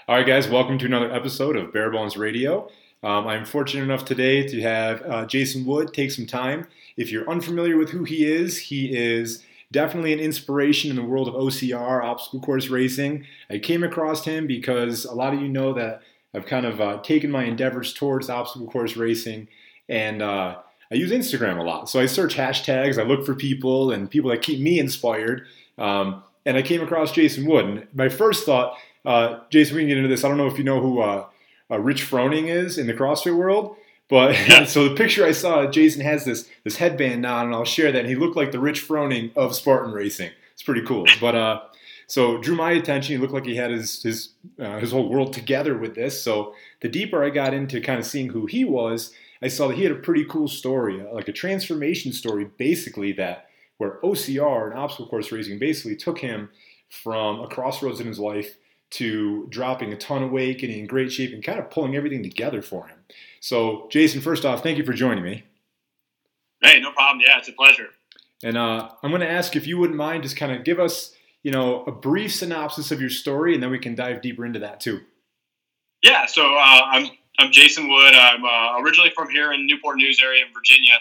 All right, guys, welcome to another episode of Bare Bones Radio. I'm fortunate enough today to have Jason Wood take some time. If you're unfamiliar with who he is definitely an inspiration in the world of OCR, obstacle course racing. I came across him because a lot of you know that I've kind of taken my endeavors towards obstacle course racing, and I use Instagram a lot. So I search hashtags, I look for people and people that keep me inspired, and I came across Jason Wood. And my first thought, Jason, we can get into this. I don't know if you know who Rich Froning is in the CrossFit world, but so the picture I saw, Jason has this headband on, and I'll share that. And he looked like the Rich Froning of Spartan racing. It's pretty cool. But so drew my attention. He looked like he had his whole world together with this. So the deeper I got into kind of seeing who he was, I saw that he had a pretty cool story, like a transformation story, basically that where OCR and obstacle course racing basically took him from a crossroads in his life to dropping a ton of weight, getting in great shape, and kind of pulling everything together for him. So, Jason, first off, thank you for joining me. Hey, no problem. Yeah, it's a pleasure. And I'm going to ask if you wouldn't mind just kind of give us, a brief synopsis of your story, and then we can dive deeper into that too. Yeah, so I'm Jason Wood. I'm originally from here in Newport News area in Virginia.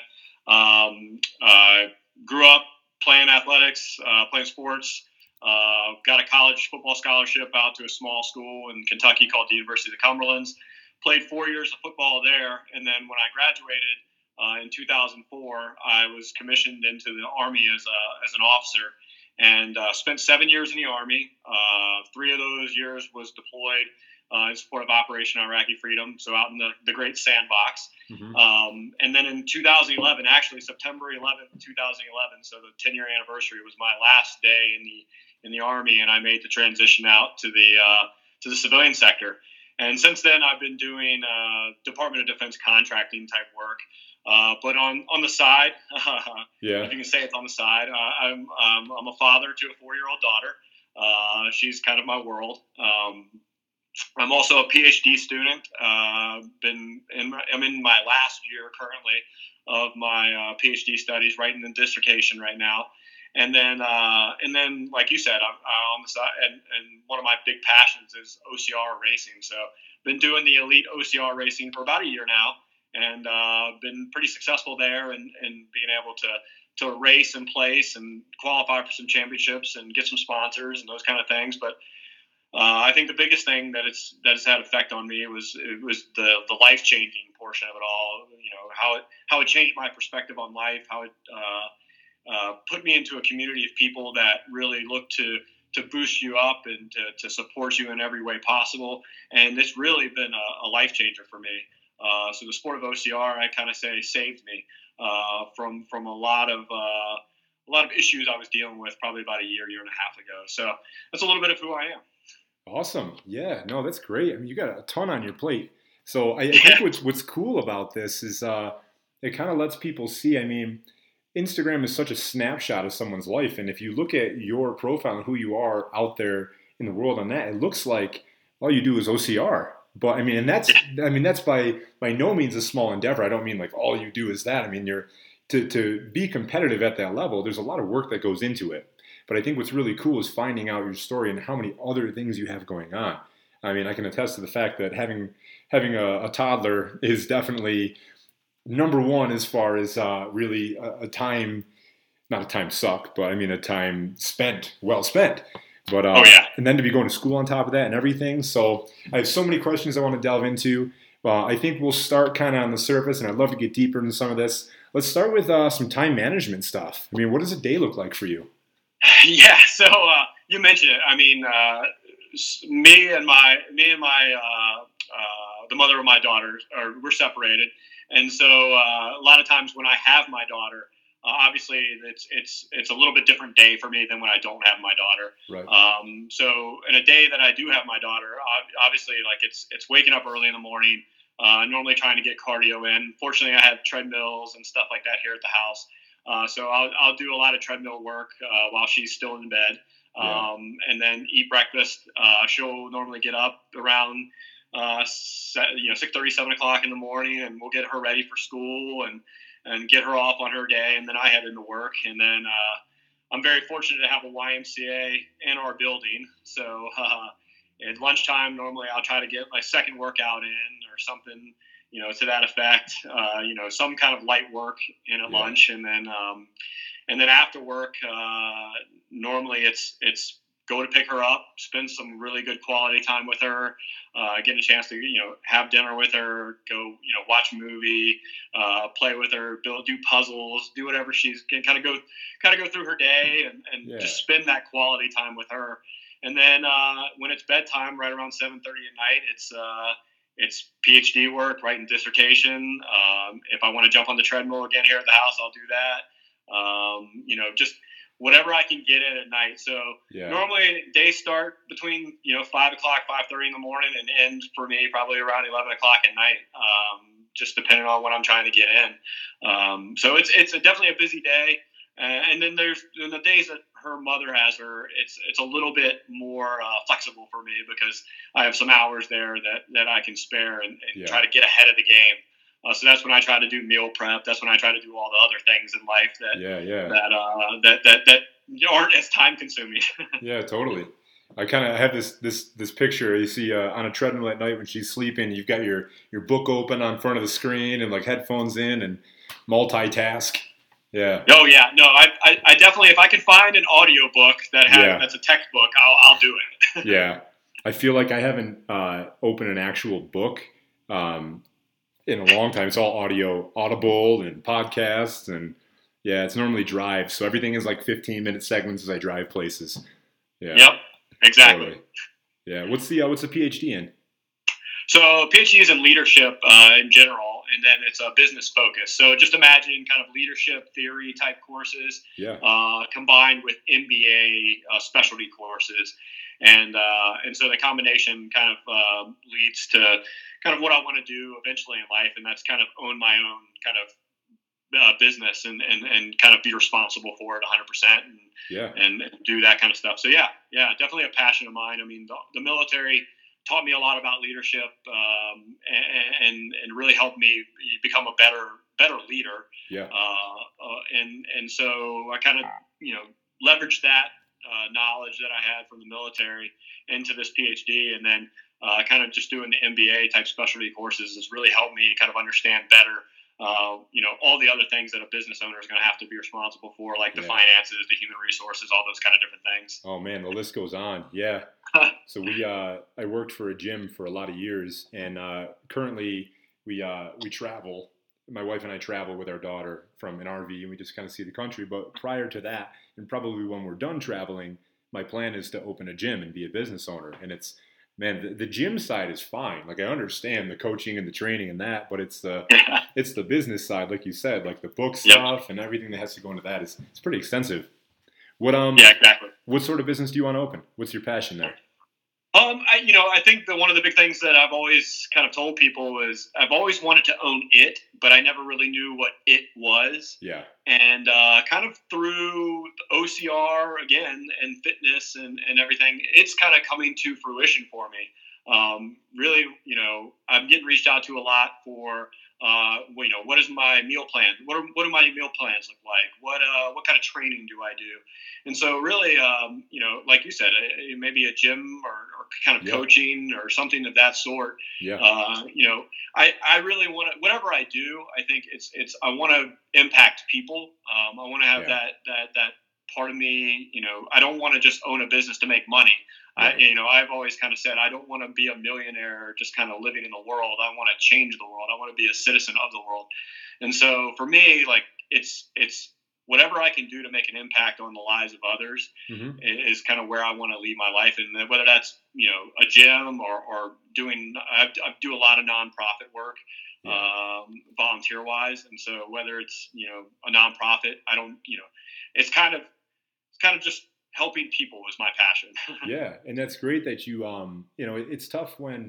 Grew up playing athletics, playing sports. Got a college football scholarship out to a small school in Kentucky called the University of the Cumberlands. Played 4 years of football there, and then when I graduated in 2004, I was commissioned into the Army as an officer, and spent 7 years in the Army. 3 of those years was deployed in support of Operation Iraqi Freedom, so out in the Great Sandbox. Mm-hmm. And then in 2011, actually September 11th, 2011, so the 10-year anniversary was my last day in the Army, and I made the transition out to the civilian sector. And since then, I've been doing Department of Defense contracting type work. But on the side, if you can say it's on the side, I'm a father to a 4-year-old daughter. She's kind of my world. I'm also a PhD student. I'm in my last year currently of my PhD studies, right in the dissertation right now. And then, like you said, I'm on the side, and one of my big passions is OCR racing. So, been doing the elite OCR racing for about a year now, and been pretty successful there, and being able to race and place and qualify for some championships and get some sponsors and those kind of things. But I think the biggest thing that has had effect on me was the life changing portion of it all. How it changed my perspective on life. How it put me into a community of people that really look to boost you up and to support you in every way possible. And it's really been a life changer for me. So the sport of OCR, I kind of say, saved me from a lot of issues I was dealing with probably about a year and a half ago. So that's a little bit of who I am. Awesome. Yeah, no, that's great. I mean, you got a ton on your plate. So I think what's cool about this is it kind of lets people see, I mean, Instagram is such a snapshot of someone's life. And if you look at your profile and who you are out there in the world on that, it looks like all you do is OCR. But I mean, and that's by no means a small endeavor. I don't mean like all you do is that. I mean, you're to be competitive at that level, there's a lot of work that goes into it. But I think what's really cool is finding out your story and how many other things you have going on. I mean, I can attest to the fact that having a toddler is definitely number one as far as really a time, not a time suck, but I mean a time well spent. But and then to be going to school on top of that and everything. So I have so many questions I want to delve into. I think we'll start kind of on the surface, and I'd love to get deeper into some of this. Let's start with some time management stuff. I mean, what does a day look like for you? Yeah, so you mentioned it. I mean, me and the mother of my daughter we're separated, and so a lot of times when I have my daughter, obviously it's a little bit different day for me than when I don't have my daughter. Right. So in a day that I do have my daughter, obviously like it's waking up early in the morning, normally trying to get cardio in. Fortunately, I have treadmills and stuff like that here at the house. So I'll do a lot of treadmill work while she's still in bed, and then eat breakfast. She'll normally get up around 6:30, 7 o'clock in the morning, and we'll get her ready for school and get her off on her day, and then I head into work. And then I'm very fortunate to have a YMCA in our building, so at lunchtime, normally I'll try to get my second workout in or something, to that effect. Some kind of light work in at lunch, and then after work, normally it's go to pick her up, spend some really good quality time with her, get a chance to have dinner with her, go watch a movie, play with her, do puzzles, do whatever she's kind of go through her day and just spend that quality time with her. And then when it's bedtime, right around 7:30 at night, it's PhD work, writing dissertation. If I want to jump on the treadmill again here at the house, I'll do that. Just whatever I can get in at night. So normally days start between 5 o'clock, 5:30 in the morning, and end for me probably around 11 o'clock at night, just depending on what I'm trying to get in. So it's definitely a busy day. And then there's the days that her mother has her, it's a little bit more flexible for me because I have some hours there that I can spare and try to get ahead of the game. So that's when I try to do meal prep. That's when I try to do all the other things in life that aren't as time consuming. Yeah, totally. I kind of have this picture you see on a treadmill at night when she's sleeping. You've got your book open on front of the screen and like headphones in and multitask. Yeah. Oh yeah. No, I definitely, if I can find an audio book that's a textbook, I'll do it. Yeah. I feel like I haven't opened an actual book in a long time. It's all Audible and podcasts, and it's normally drives. So everything is like 15-minute segments as I drive places. Yeah. Yep. Exactly. Totally. Yeah. What's the PhD in? So PhD is in leadership in general, and then it's a business focus. So just imagine kind of leadership theory type courses combined with MBA specialty courses. And so the combination kind of leads to kind of what I want to do eventually in life, and that's kind of own my own kind of business and kind of be responsible for it 100% and do that kind of stuff. So definitely a passion of mine. I mean, the military taught me a lot about leadership and really helped me become a better leader. Yeah. And so I kind of leveraged that knowledge that I had from the military into this PhD, and then kind of just doing the MBA type specialty courses has really helped me kind of understand better all the other things that a business owner is going to have to be responsible for, like the finances, the human resources, all those kind of different things. Oh man, the list goes on. Yeah. So I worked for a gym for a lot of years, and currently we travel. My wife and I travel with our daughter from an RV, and we just kind of see the country. But prior to that, and probably when we're done traveling, my plan is to open a gym and be a business owner. And the gym side is fine. Like I understand the coaching and the training and that, but it's the business side, like you said, like the book stuff and everything that has to go into that it's pretty extensive. Exactly. What sort of business do you want to open? What's your passion there? I think one of the big things that I've always kind of told people is I've always wanted to own it, but I never really knew what it was. Yeah. And kind of through OCR again and fitness and everything, it's kind of coming to fruition for me. Really, I'm getting reached out to a lot for what is my meal plan? What do my meal plans look like? What kind of training do I do? And so really, like you said, maybe a gym or kind of coaching or something of that sort. Yeah. I really want to, whatever I do, I think I want to impact people. I want to have that part of me, I don't want to just own a business to make money. Right. I've always kind of said I don't want to be a millionaire just kind of living in the world. I want to change the world. I want to be a citizen of the world. And so for me, like it's whatever I can do to make an impact on the lives of others is kind of where I want to lead my life. And whether that's a gym or doing, I do a lot of nonprofit work, volunteer wise. And so whether it's a nonprofit, I don't it's kind of just helping people is my passion. Yeah. And that's great that you, it's tough when,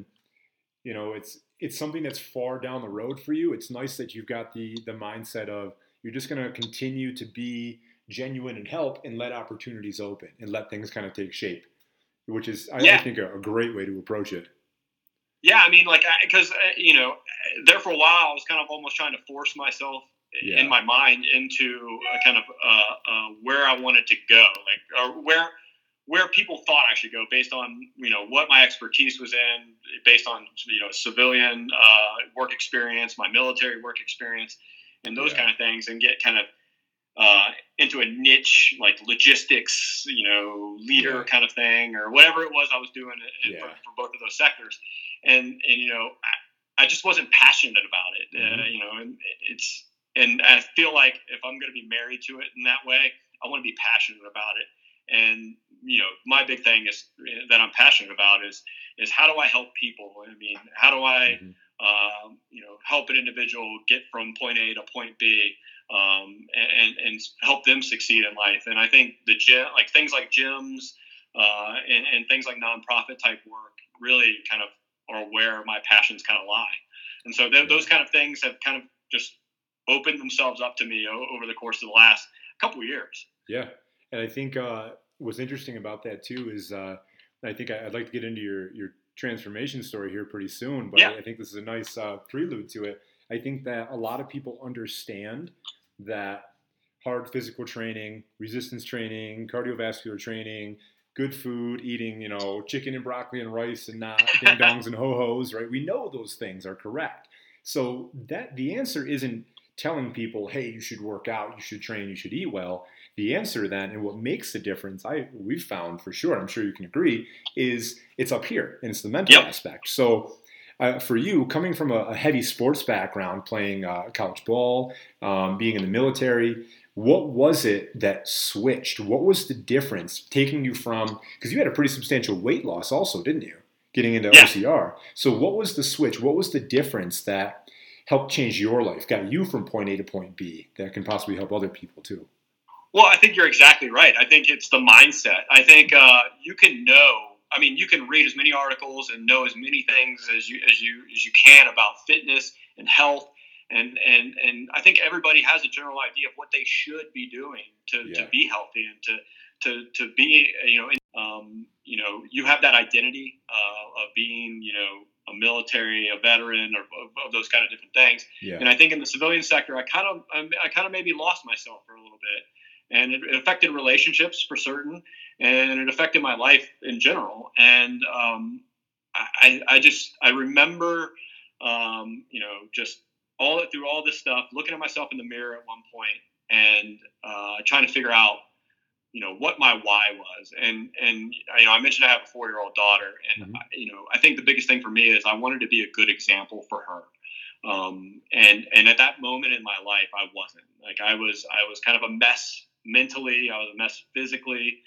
it's something that's far down the road for you. It's nice that you've got the mindset of you're just going to continue to be genuine and help and let opportunities open and let things kind of take shape, which is, I think, a great way to approach it. Yeah. I mean, because, there for a while, I was kind of almost trying to force myself in my mind into a kind of where I wanted to go, like or where people thought I should go based on, what my expertise was in, based on, civilian work experience, my military work experience, and those kind of things, and get kind of into a niche like logistics, leader kind of thing, or whatever it was I was doing for both of those sectors. And I just wasn't passionate about it, and I feel like if I'm going to be married to it in that way, I want to be passionate about it. And, my big thing is that I'm passionate about is how do I help people? I mean, how do I, help an individual get from point A to point B, and help them succeed in life. And I think things like gyms, and things like nonprofit type work really kind of are where my passions kind of lie. And so those kind of things have kind of just opened themselves up to me over the course of the last couple of years. Yeah. And I think what's interesting about that too is I think I'd like to get into your transformation story here pretty soon, but I think this is a nice prelude to it. I think that a lot of people understand that hard physical training, resistance training, cardiovascular training, good food, eating, chicken and broccoli and rice and not ding dongs and ho-hos, right? We know those things are correct. So that the answer isn't telling people, hey, you should work out, you should train, you should eat well. The answer then, and what makes the difference, we've found for sure, I'm sure you can agree, is it's up here, and it's the mental aspect. So for you, coming from a heavy sports background, playing college ball, being in the military, what was it that switched? What was the difference taking you from, because you had a pretty substantial weight loss also, didn't you? Getting into OCR. So what was the switch? What was the difference that helped change your life, got you from point A to point B, that can possibly help other people too? Well, I think you're exactly right. I think it's the mindset. I think you can read as many articles and know as many things as you can about fitness and health, and I think everybody has a general idea of what they should be doing to be healthy and to be you have that identity of being a military, a veteran, or of those kind of different things. Yeah. And I think in the civilian sector, I kind of maybe lost myself for a little bit, and it affected relationships for certain, and it affected my life in general. And I remember, just through all this stuff, looking at myself in the mirror at one point and trying to figure out, what my why was. And I mentioned I have a 4-year-old daughter, and I think the biggest thing for me is I wanted to be a good example for her. And at that moment in my life, I wasn't. Like I was kind of a mess mentally. I was a mess physically.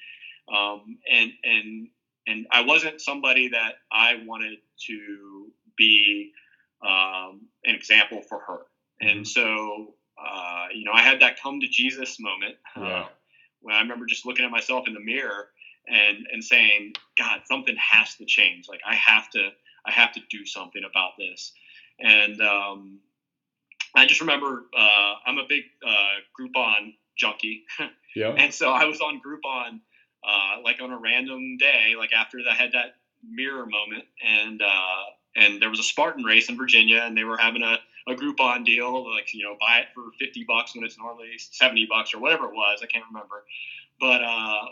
And I wasn't somebody that I wanted to be an example for her. And so, I had that come to Jesus moment. When I remember just looking at myself in the mirror and saying, God, something has to change. Like I have to do something about this. And I just remember I'm a big Groupon junkie. And so I was on Groupon like on a random day, like after I had that mirror moment, and there was a Spartan race in Virginia, and they were having a Groupon deal, like, buy it for $50 when it's normally $70 or whatever it was. I can't remember. But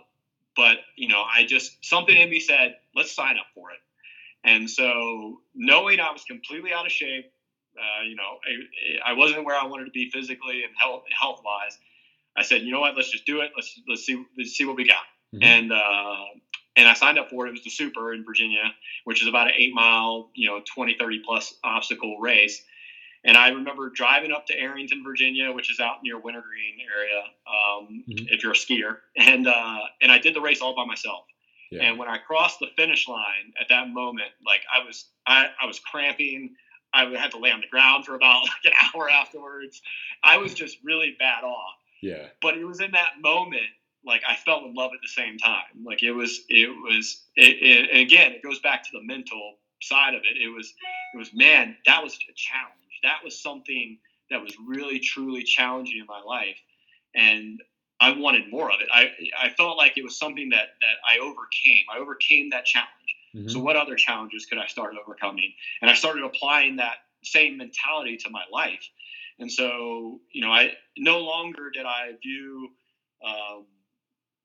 I just, something in me said, let's sign up for it. And so knowing I was completely out of shape, I wasn't where I wanted to be physically and health wise, I said, you know what, let's just do it. Let's see what we got. Mm-hmm. And I signed up for it. It was the Super in Virginia, which is about an 8-mile, 20, 30 plus obstacle race. And I remember driving up to Arrington, Virginia, which is out near Wintergreen area, if you're a skier. And I did the race all by myself. Yeah. And when I crossed the finish line at that moment, like I was cramping. I had to lay on the ground for about like an hour afterwards. I was just really bad off. Yeah. But it was in that moment, like I fell in love at the same time. Like it was, and again, it goes back to the mental side of it. It was, man, that was a challenge. That was something that was really, truly challenging in my life. And I wanted more of it. I felt like it was something that I overcame. I overcame that challenge. Mm-hmm. So what other challenges could I start overcoming? And I started applying that same mentality to my life. And so, I no longer did I view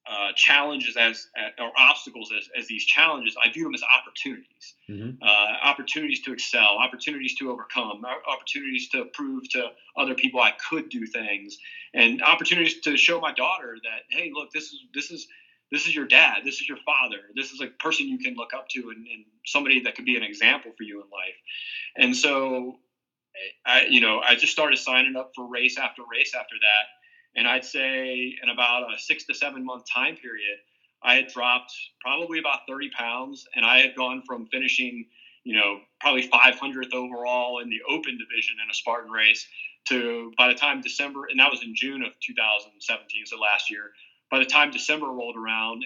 challenges or obstacles as these challenges. I view them as opportunities, opportunities to excel, opportunities to overcome, opportunities to prove to other people I could do things, and opportunities to show my daughter that, hey, look, this is your dad, this is your father, this is a person you can look up to, and somebody that could be an example for you in life. And so I just started signing up for race after race after that. And I'd say in about a 6 to 7 month time period, I had dropped probably about 30 pounds, and I had gone from finishing, probably 500th overall in the open division in a Spartan race to, by the time December, and that was in June of 2017, so last year, by the time December rolled around,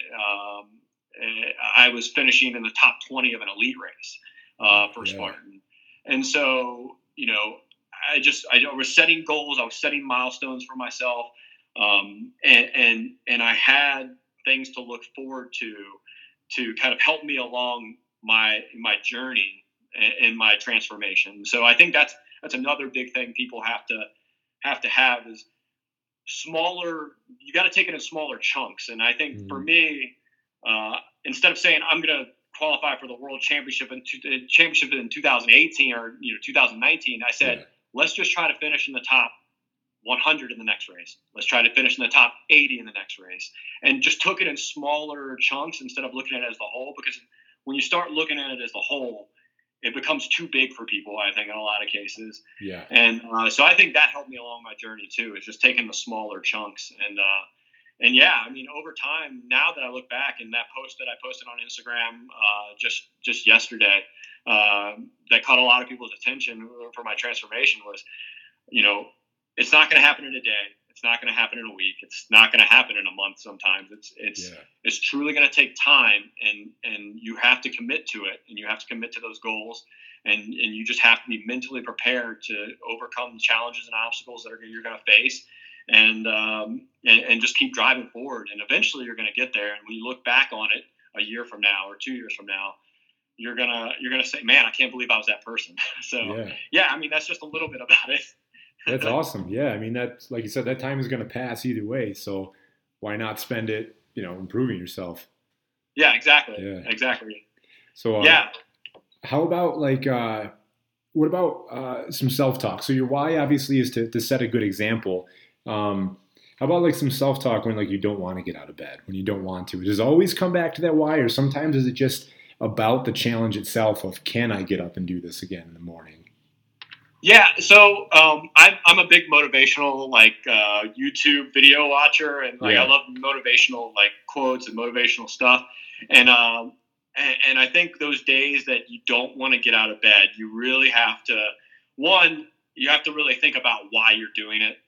I was finishing in the top 20 of an elite race for Spartan. And so, I was setting goals. I was setting milestones for myself. And I had things to look forward to kind of help me along my journey and my transformation. So I think that's another big thing people have to have is smaller. You got to take it in smaller chunks. And I think for me, instead of saying I'm going to qualify for the world championship in 2018 or 2019, I said, let's just try to finish in the top 100 in the next race. Let's try to finish in the top 80 in the next race. And just took it in smaller chunks instead of looking at it as the whole, because when you start looking at it as the whole, it becomes too big for people, I think, in a lot of cases. Yeah. And so I think that helped me along my journey too, is just taking the smaller chunks. And yeah, I mean, over time, now that I look back, and that post that I posted on Instagram just yesterday, that caught a lot of people's attention for my transformation was, it's not going to happen in a day. It's not going to happen in a week. It's not going to happen in a month. Sometimes it's truly going to take time, and you have to commit to it, and you have to commit to those goals, and you just have to be mentally prepared to overcome challenges and obstacles that you're going to face, and just keep driving forward. And eventually you're going to get there. And when you look back on it a year from now or 2 years from now, you're gonna say, man, I can't believe I was that person. So yeah, I mean, that's just a little bit about it. That's awesome. Yeah. I mean, that's, like you said, that time is going to pass either way. So why not spend it, improving yourself? Yeah, exactly. Yeah. Exactly. So, how about what about some self-talk? So your why obviously is to set a good example. How about some self-talk when you don't want to get out of bed, when you don't want to? Does it always come back to that why, or sometimes is it just about the challenge itself of, can I get up and do this again in the morning? Yeah, so I'm a big motivational YouTube video watcher, and I love motivational quotes and motivational stuff. And I think those days that you don't want to get out of bed, you really have to you have to really think about why you're doing it.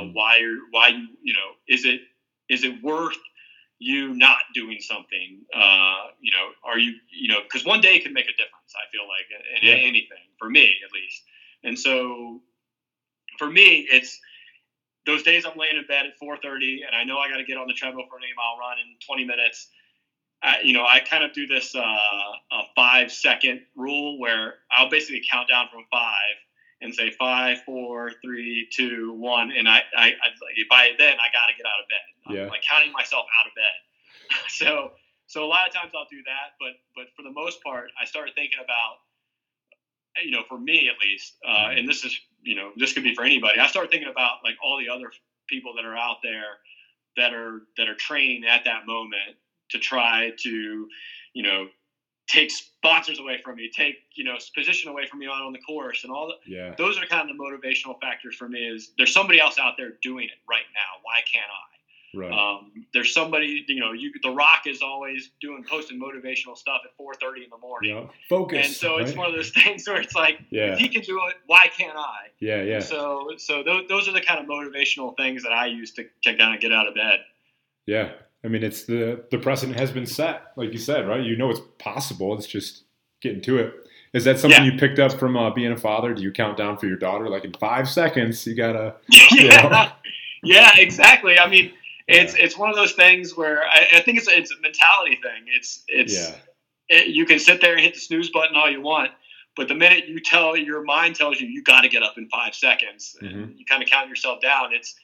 Is it worth you not doing something? Are you because one day can make a difference. I feel like in anything, for me at least. And so for me, it's those days I'm laying in bed at 4:30 and I know I got to get on the treadmill for an 8-mile run in 20 minutes. I kind of do this a 5-second rule where I'll basically count down from 5 and say 5, 4, 3, 2, 1. And I by then I got to get out of bed. I'm counting myself out of bed. So a lot of times I'll do that. But for the most part, I started thinking about, for me at least, and this is, this could be for anybody. I started thinking about all the other people that are out there that are training at that moment to try to, take sponsors away from me, take, position away from me on the course and all that. Yeah. Those are kind of the motivational factors for me. Is there's somebody else out there doing it right now. Why can't I? Right. There's somebody, The Rock is always posting motivational stuff at 4:30 in the morning. Yeah. Focus. And so it's one of those things where it's if he can do it, why can't I? Yeah, yeah. So those are the kind of motivational things that I use to kind of get out of bed. Yeah. I mean, it's the precedent has been set, like you said, right? It's possible. It's just getting to it. Is that something you picked up from being a father? Do you count down for your daughter? In 5 seconds, you gotta. Yeah, exactly. I mean, it's one of those things where I think it's a mentality thing. You can sit there and hit the snooze button all you want, but the minute your mind tells you got to get up in 5 seconds, and you kind of count yourself down,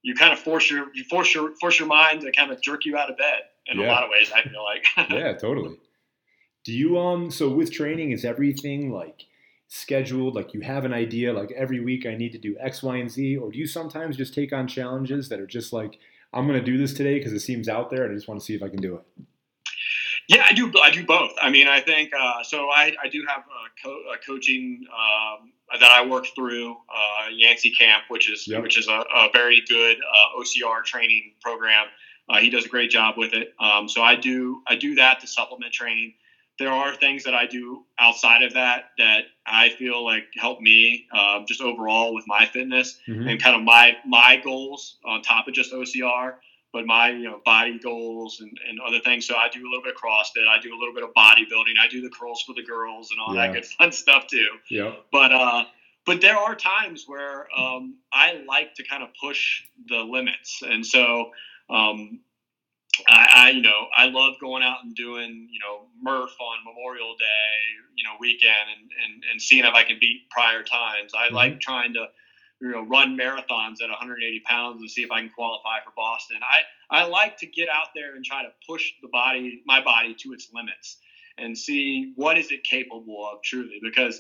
you kind of force your mind to kind of jerk you out of bed in a lot of ways, I feel like. Yeah, totally. Do you so with training, is everything like scheduled, like you have an idea, like every week I need to do X, Y, and Z, or do you sometimes just take on challenges that are just like, I'm going to do this today because it seems out there and I just want to see if I can do it? Yeah, I do both. I mean, I think so. I do have a coaching that I work through Yancey Camp, which is a very good OCR training program. He does a great job with it. So I do that to supplement training. There are things that I do outside of that I feel like help me just overall with my fitness and kind of my goals on top of just OCR. But my body goals and other things. So I do a little bit of CrossFit. I do a little bit of bodybuilding. I do the curls for the girls and all that good fun stuff too. Yeah. But there are times where I like to kind of push the limits, and so I love going out and doing Murph on Memorial Day weekend and seeing if I can beat prior times. I like trying to run marathons at 180 pounds and see if I can qualify for Boston. I like to get out there and try to push my body to its limits and see what is it capable of truly, because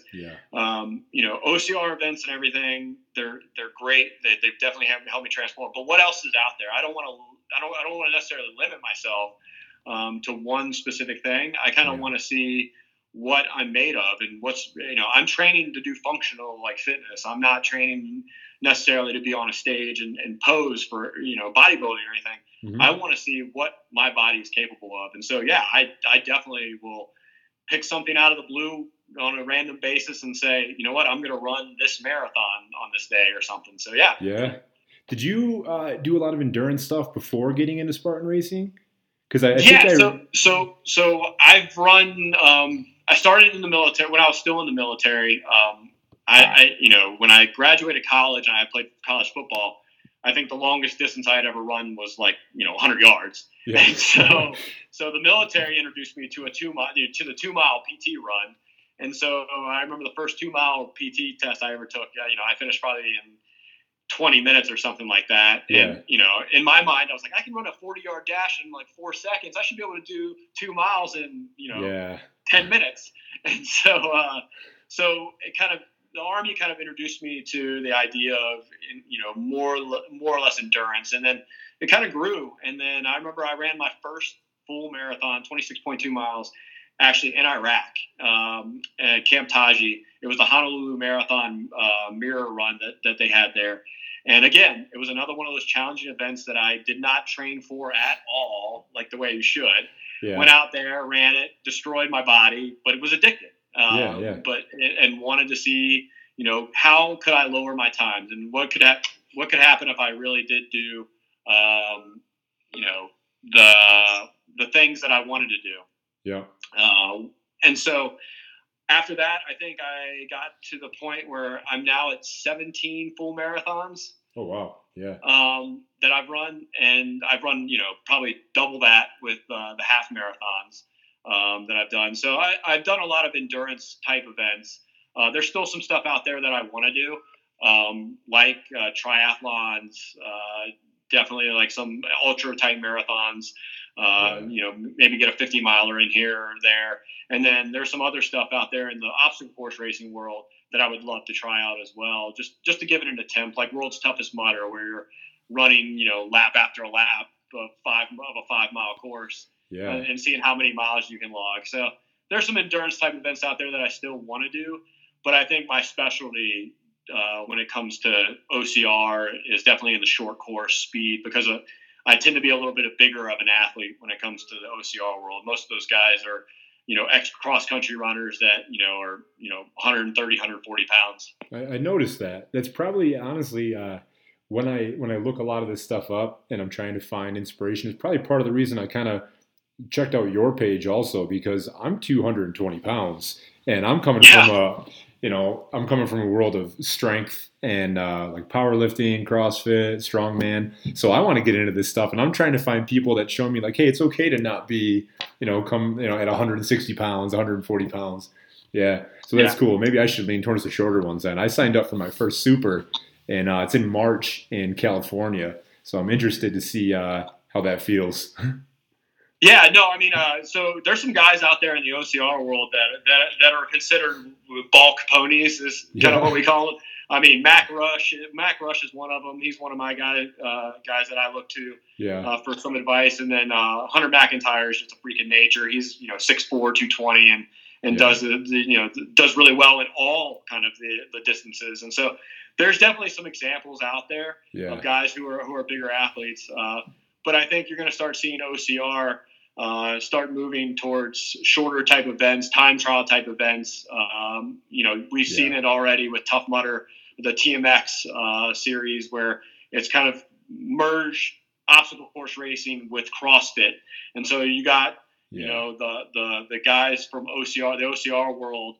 OCR events and everything, they're great. They definitely have helped me transform. But what else is out there? I don't want to necessarily limit myself to one specific thing. I kind of want to see what I'm made of and I'm training to do functional like fitness. I'm not training necessarily to be on a stage and pose for, bodybuilding or anything. I want to see what my body is capable of. And so, I definitely will pick something out of the blue on a random basis and say, you know what, I'm going to run this marathon on this day or something. So, yeah. Yeah. Did you do a lot of endurance stuff before getting into Spartan racing? Because So I've run. I started in the military when I was still in the military. When I graduated college and I played college football, I think the longest distance I had ever run was 100 yards. Yeah. And so the military introduced me to the 2 mile PT run, and so I remember the first 2 mile PT test I ever took. I finished probably in 20 minutes or something like that. Yeah. And, in my mind, I was like, I can run a 40-yard dash in 4 seconds. I should be able to do 2 miles in, 10 minutes. And so it kind of, the Army kind of introduced me to the idea of, more or less endurance. And then it kind of grew. And then I remember I ran my first full marathon, 26.2 miles, actually in Iraq, at Camp Taji. It was the Honolulu Marathon mirror run that they had there. And again, it was another one of those challenging events that I did not train for at all, like the way you should. Yeah. Went out there, ran it, destroyed my body, but it was addictive. And wanted to see, how could I lower my times and what could happen if I really did do, the things that I wanted to do. Yeah. And so after that, I think I got to the point where I'm now at 17 full marathons. Oh, wow. Yeah. That I've run, and I've run, probably double that with the half marathons that I've done. So I've done a lot of endurance type events. There's still some stuff out there that I want to do, like triathlons, definitely like some ultra type marathons. Maybe get a 50 miler in here or there. And then there's some other stuff out there in the obstacle course racing world that I would love to try out as well, just to give it an attempt, like World's Toughest Mudder, where you're running, lap after lap of a 5 mile course, and seeing how many miles you can log. So there's some endurance type events out there that I still want to do, but I think my specialty when it comes to OCR is definitely in the short course speed, because I tend to be a little bit bigger of an athlete when it comes to the OCR world. Most of those guys are, ex cross country runners that, are, 130, 140 pounds. I noticed that. That's probably honestly, when I look a lot of this stuff up and I'm trying to find inspiration, it's probably part of the reason I kind of checked out your page also, because I'm 220 pounds and I'm coming from a world of strength and like powerlifting, CrossFit, strongman. So I want to get into this stuff, and I'm trying to find people that show me like, hey, it's okay to not be, at 160 pounds, 140 pounds. Yeah. So that's cool. Maybe I should lean towards the shorter ones then. I signed up for my first super, and it's in March in California. So I'm interested to see how that feels. Yeah, no, I mean, so there's some guys out there in the OCR world that are considered bulk ponies, is kind of what we call them. I mean, Mac Rush is one of them. He's one of my guys that I look to for some advice. And then Hunter McIntyre is just a freak of nature. He's 6'4", 220, and does really well in all kind of the distances. And so there's definitely some examples out there of guys who are bigger athletes. But I think you're going to start seeing OCR start moving towards shorter type events, time trial type events. We've seen it already with Tough Mudder, the TMX series, where it's kind of merged obstacle course racing with CrossFit. And so you got, the guys from OCR, the OCR world,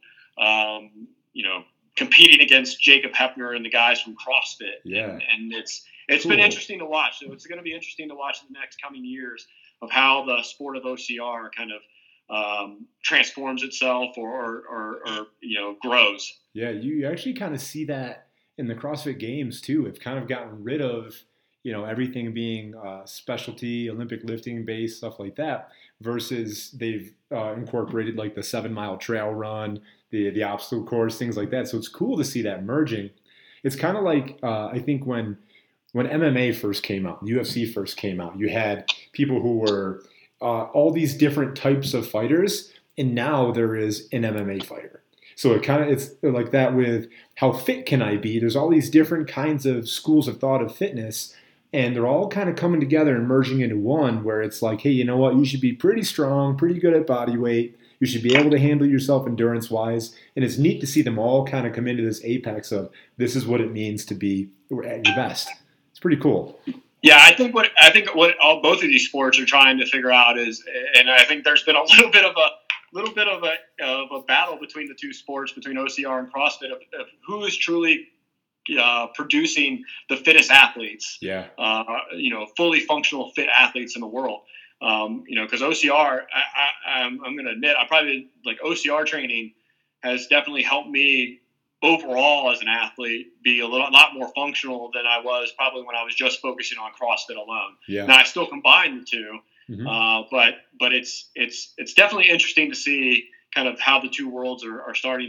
competing against Jacob Hepner and the guys from CrossFit. Yeah. And it's been interesting to watch. So it's going to be interesting to watch in the next coming years of how the sport of OCR kind of transforms itself or grows. Yeah, you actually kind of see that in the CrossFit Games too. It's kind of gotten rid of, everything being specialty, Olympic lifting based, stuff like that, versus they've incorporated like the 7-mile trail run, the obstacle course, things like that. So it's cool to see that merging. It's kind of like, I think when MMA first came out, UFC first came out, you had people who were all these different types of fighters, and now there is an MMA fighter. So it's like that with how fit can I be? There's all these different kinds of schools of thought of fitness, and they're all kind of coming together and merging into one where it's like, hey, you know what? You should be pretty strong, pretty good at body weight. You should be able to handle yourself endurance-wise. And it's neat to see them all kind of come into this apex of this is what it means to be at your best. It's pretty cool. Yeah, I think what both of these sports are trying to figure out is, and I think there's been a little bit of a battle between the two sports, between OCR and CrossFit, of who is truly producing the fittest athletes. Yeah. Fully functional fit athletes in the world. Because OCR, I'm going to admit, I probably like OCR training has definitely helped me overall as an athlete be a lot more functional than I was probably when I was just focusing on CrossFit alone. Yeah. Now I still combine the two, but it's definitely interesting to see kind of how the two worlds are starting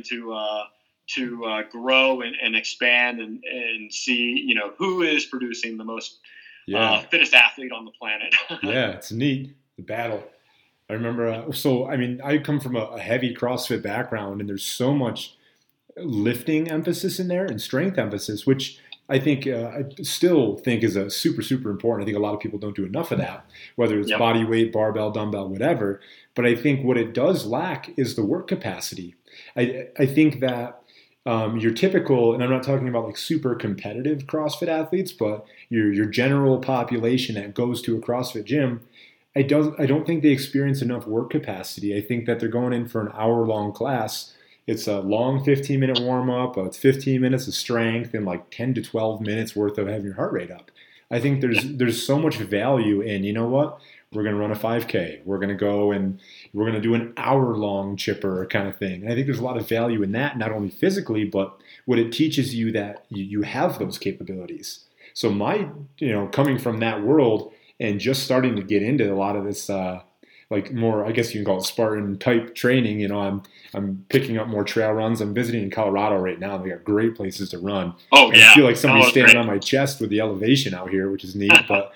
to grow and expand and see who is producing the most fittest athlete on the planet. Yeah, it's neat, the battle. I remember. I come from a heavy CrossFit background, and there's so much lifting emphasis in there and strength emphasis, which I think I still think is a super, super important. I think a lot of people don't do enough of that, whether it's body weight, barbell, dumbbell, whatever. But I think what it does lack is the work capacity. I think that your typical, and I'm not talking about like super competitive CrossFit athletes, but your general population that goes to a CrossFit gym, I don't think they experience enough work capacity. I think that they're going in for an hour-long class. It's a long 15-minute warm-up. It's 15 minutes of strength and like 10 to 12 minutes worth of having your heart rate up. I think there's so much value in, you know what? We're going to run a 5K. We're going to go and we're going to do an hour-long chipper kind of thing. And I think there's a lot of value in that, not only physically, but what it teaches you that you have those capabilities. So coming from that world and just starting to get into a lot of this like more, I guess you can call it Spartan type training. I'm picking up more trail runs. I'm visiting in Colorado right now. They got great places to run. Oh, yeah. I feel like somebody's standing on my chest with the elevation out here, which is neat. But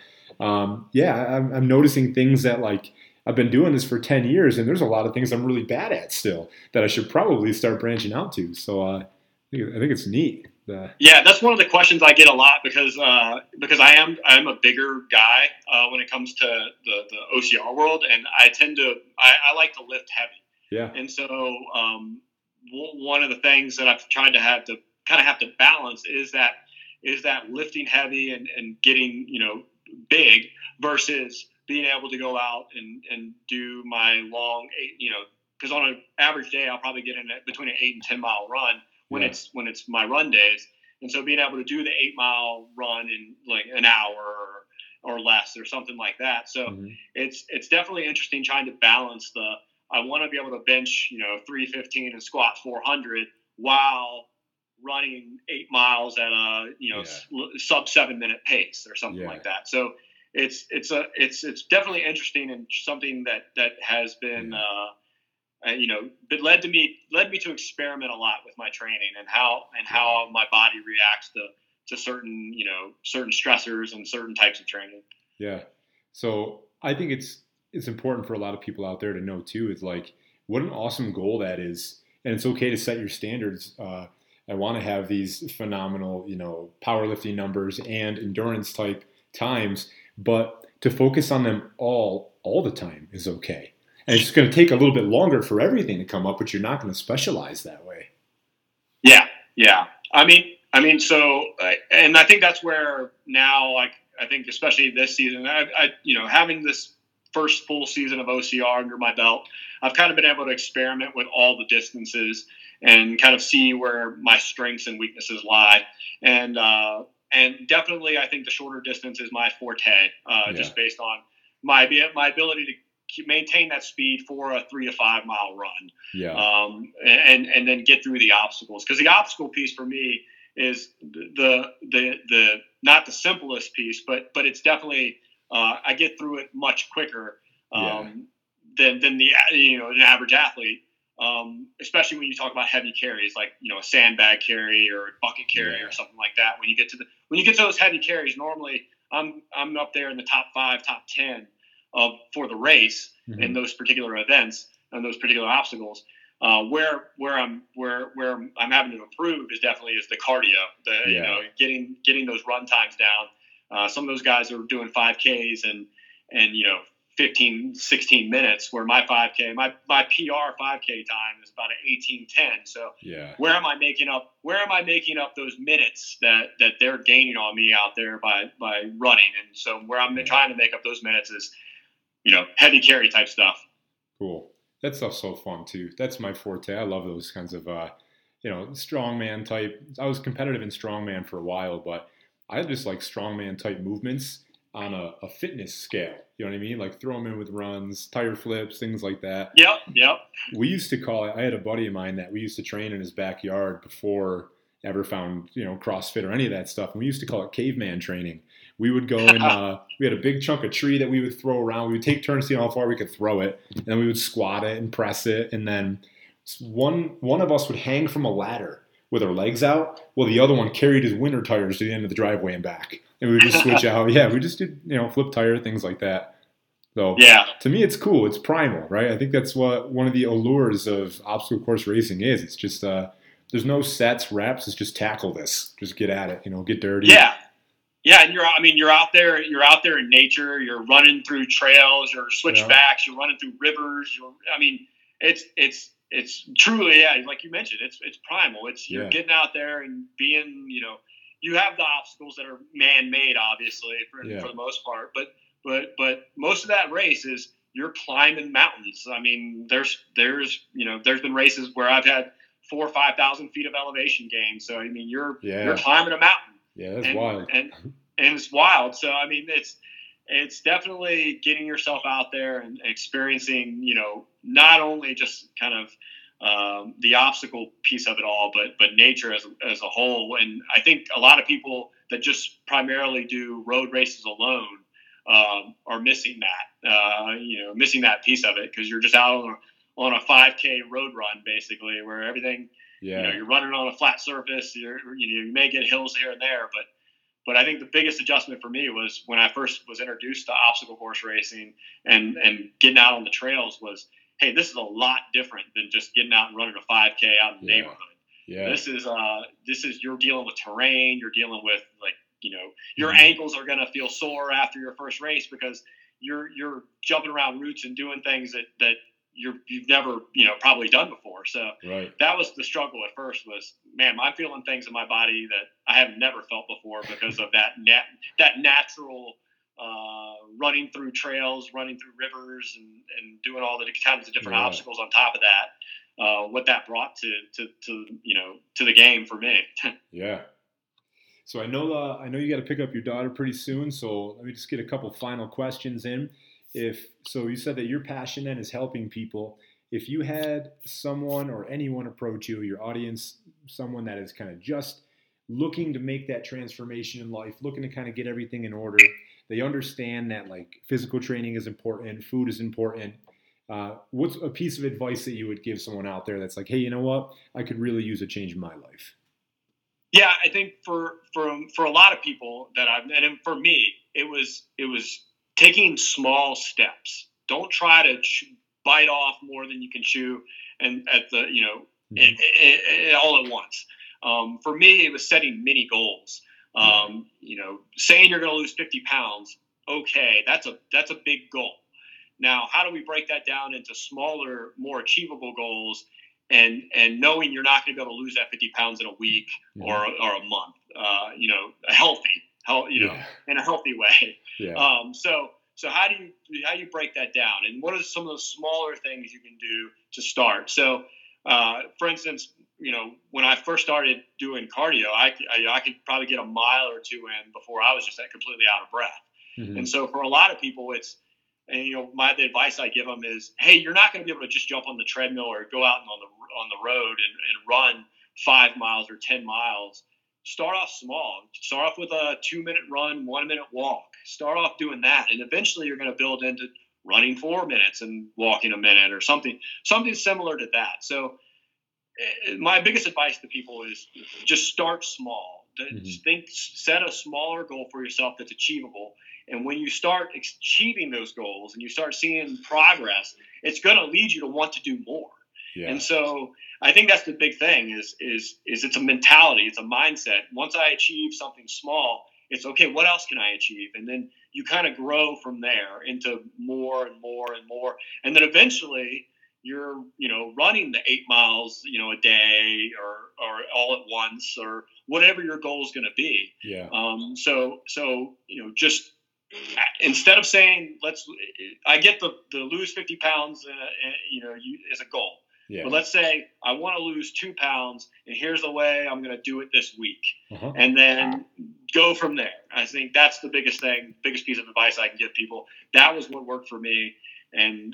I'm noticing things that like I've been doing this for 10 years, and there's a lot of things I'm really bad at still that I should probably start branching out to. So I think it's neat. Yeah, that's one of the questions I get a lot because I am a bigger guy when it comes to the OCR world, and I like to lift heavy. Yeah. And so one of the things that I've tried to have to balance is that lifting heavy and getting big versus being able to go out and do my long because on an average day I'll probably get in between an 8 and 10 mile run when it's my run days. And so being able to do the 8-mile run in like an hour or less or something like that. So it's definitely interesting trying to balance I want to be able to bench 315 and squat 400 while running 8 miles at a sub 7-minute pace or something like that. So it's definitely interesting and something that has been but led me to experiment a lot with my training and how my body reacts to certain stressors and certain types of training. Yeah. So I think it's important for a lot of people out there to know too, is like what an awesome goal that is. And it's okay to set your standards. I want to have these phenomenal, powerlifting numbers and endurance type times, but to focus on them all the time is okay. And it's going to take a little bit longer for everything to come up, but you're not going to specialize that way. Yeah. Yeah. I mean, so, and I think that's where now, like, I think especially this season, having this first full season of OCR under my belt, I've kind of been able to experiment with all the distances and kind of see where my strengths and weaknesses lie. And definitely, I think the shorter distance is my forte, just based on my ability to maintain that speed for a 3 to 5 mile run. Yeah. And then get through the obstacles, because the obstacle piece for me is the not the simplest piece, but it's definitely I get through it much quicker than an average athlete. Especially when you talk about heavy carries, like a sandbag carry or a bucket carry or something like that. When you get to those heavy carries, normally I'm up there in the top 5, top 10 for the race in those particular events and those particular obstacles. Where I'm having to improve is the cardio, getting those run times down. Some of those guys are doing 5Ks and 15, 16 minutes, where my 5K, my PR 5K time is about an 18:10. So where am I making up those minutes that they're gaining on me out there by running? And so where I'm trying to make up those minutes is, heavy carry type stuff. Cool. That stuff's so fun too. That's my forte. I love those kinds of, strongman type. I was competitive in strongman for a while, but I just like strongman type movements on a fitness scale. You know what I mean? Like throw them in with runs, tire flips, things like that. Yep. We used to call it, I had a buddy of mine that we used to train in his backyard before ever found, CrossFit or any of that stuff. And we used to call it caveman training. We would go and we had a big chunk of tree that we would throw around. We would take turns seeing how far we could throw it. And then we would squat it and press it. And then one of us would hang from a ladder with our legs out, while the other one carried his winter tires to the end of the driveway and back. And we would just switch out. Yeah, we just did, flip tire, things like that. So to me, it's cool. It's primal, right? I think that's what one of the allures of obstacle course racing is. It's just there's no sets, reps. It's just tackle this. Just get at it. Get dirty. Yeah. Yeah, and you're out there in nature. You're running through trails. You're switchbacks. You're running through rivers. It's truly, like you mentioned, it's primal. You're getting out there and being, you have the obstacles that are man-made, obviously, for the most part. But most of that race is you're climbing mountains. I mean, there's been races where I've had 4,000 or 5,000 feet of elevation gain. So I mean, you're climbing a mountain. Yeah, that's wild. And it's wild. So I mean, it's definitely getting yourself out there and experiencing, not only just kind of the obstacle piece of it all, but nature as a whole. And I think a lot of people that just primarily do road races alone are missing that, missing that piece of it, because you're just out on a 5K road run, basically, where everything, you're running on a flat surface. You may get hills here and there, but I think the biggest adjustment for me was when I first was introduced to obstacle course racing and getting out on the trails was, hey, this is a lot different than just getting out and running a 5K out in the neighborhood. Yeah. This is you're dealing with terrain. You're dealing with your ankles are going to feel sore after your first race because you're jumping around roots and doing things that you've never probably done before. So that was the struggle at first. Was, man, I'm feeling things in my body that I have never felt before because of that natural running through trails, running through rivers, and doing all the kinds of different obstacles on top of that. What that brought to the game for me. Yeah. So I know you got to pick up your daughter pretty soon. So let me just get a couple final questions in. So you said that your passion then is helping people. If you had someone or anyone approach you, your audience, someone that is kind of just looking to make that transformation in life, looking to kind of get everything in order. They understand that like physical training is important, food is important. What's a piece of advice that you would give someone out there that's like, hey, you know what? I could really use a change in my life. Yeah, I think for a lot of people and for me, it was taking small steps. Don't try to bite off more than you can chew, and all at once. For me, it was setting mini goals. Saying you're going to lose 50 pounds, okay, that's a big goal. Now, how do we break that down into smaller, more achievable goals, and knowing you're not going to be able to lose that 50 pounds in a week or a month, in a healthy way. Yeah. So how do you break that down, and what are some of those smaller things you can do to start? So, for instance, when I first started doing cardio, I could probably get a mile or two in before I was just completely out of breath. Mm-hmm. And so for a lot of people, the advice I give them is, hey, you're not going to be able to just jump on the treadmill or go out on the road and run 5 miles or 10 miles. Start off small. Start off with a 2-minute run, 1-minute walk. Start off doing that, and eventually you're going to build into running 4 minutes and walking a minute or something similar to that. So my biggest advice to people is just start small. Mm-hmm. Set a smaller goal for yourself that's achievable. And when you start achieving those goals and you start seeing progress, it's going to lead you to want to do more. Yeah. And so I think that's the big thing is it's a mentality. It's a mindset. Once I achieve something small, it's okay, what else can I achieve? And then you kind of grow from there into more and more and more. And then eventually you're, running the 8 miles, a day or all at once or whatever your goal is going to be. Yeah. So just instead of saying, I get the lose 50 pounds, as a goal. Yeah. But let's say I want to lose 2 pounds, and here's the way I'm going to do it this week, and then go from there. I think that's the biggest piece of advice I can give people. That was what worked for me, and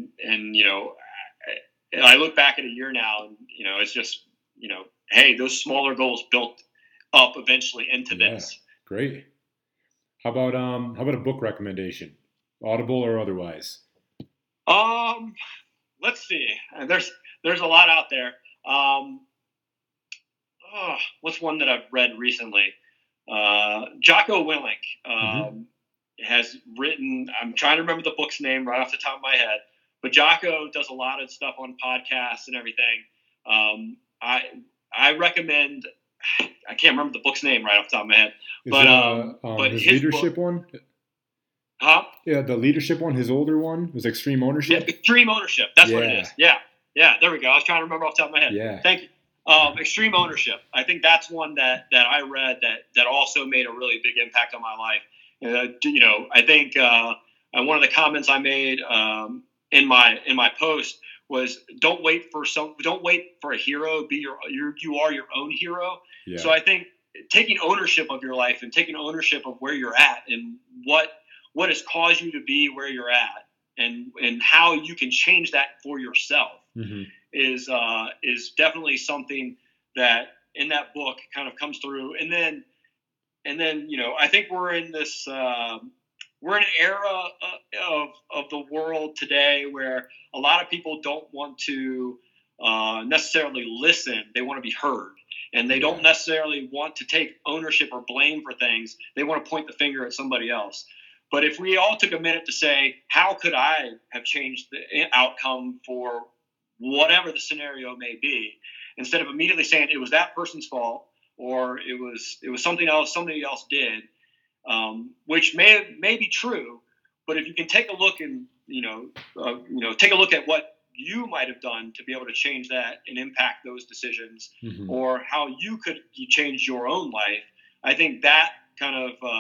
I look back at a year now, and it's just hey, those smaller goals built up eventually into this. Great. How about a book recommendation, Audible or otherwise? Let's see. There's a lot out there. What's one that I've read recently? Jocko Willink has written. I'm trying to remember the book's name right off the top of my head, but Jocko does a lot of stuff on podcasts and everything. I recommend. I can't remember the book's name right off the top of my head, but his leadership book, one. Huh? Yeah, the leadership one, his older one, was Extreme Ownership. Yeah, Extreme Ownership. That's what it is. Yeah. There we go. I was trying to remember off the top of my head. Yeah. Thank you. Extreme Ownership. I think that's one that I read that also made a really big impact on my life. I think one of the comments I made in my post was don't wait for a hero. You are your own hero. Yeah. So I think taking ownership of your life and taking ownership of where you're at and what has caused you to be where you're at and how you can change that for yourself is definitely something that in that book kind of comes through. And then I think we're in this we're in an era of the world today where a lot of people don't want to necessarily listen. They want to be heard. And they don't necessarily want to take ownership or blame for things. They want to point the finger at somebody else. But if we all took a minute to say, how could I have changed the outcome for whatever the scenario may be, instead of immediately saying it was that person's fault or it was something else somebody else did, which may be true, but if you can take a look and take a look at what you might have done to be able to change that and impact those decisions, or how you change your own life, I think that kind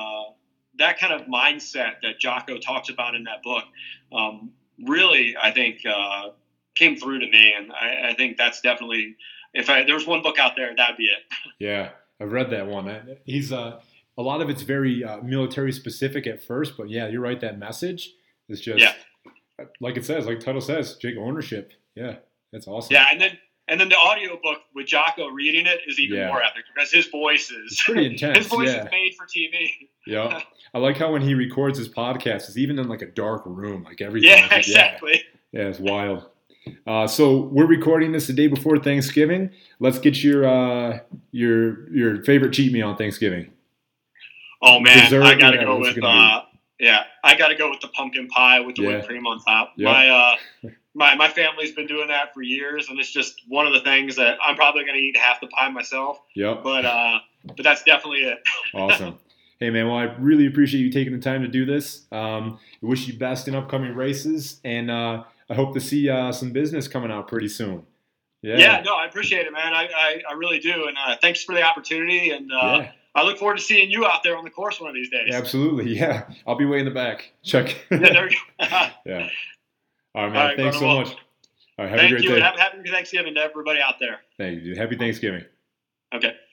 of mindset that Jocko talks about in that book really, I think, came through to me, and I think that's definitely, there was one book out there, that'd be it. Yeah, I've read that one. He's a lot of it's very military specific at first, but yeah, you're right. That message is just like the title says, take ownership. Yeah, that's awesome. Yeah, And then the audiobook with Jocko reading it is even more epic because his voice is it's pretty intense. His voice is made for TV. Yeah. I like how when he records his podcast, it's even in like a dark room, like everything. Yeah, exactly. Yeah, it's wild. So we're recording this the day before Thanksgiving. Let's get your favorite cheat meal on Thanksgiving. Oh man, dessert, I gotta go with I gotta go with the pumpkin pie with the whipped cream on top. Yep. My family's been doing that for years, and it's just one of the things that I'm probably gonna eat half the pie myself. Yep. But that's definitely it. Awesome. Hey man, well I really appreciate you taking the time to do this. I wish you best in upcoming races, and I hope to see some business coming out pretty soon. Yeah, no, I appreciate it, man. I really do, and thanks for the opportunity, and I look forward to seeing you out there on the course one of these days. Absolutely, yeah. I'll be way in the back. Check. Yeah, there we go. Yeah. All right, man. Thanks so much. All right, have a great day. And happy Thanksgiving to everybody out there. Thank you, dude. Happy Thanksgiving. Okay.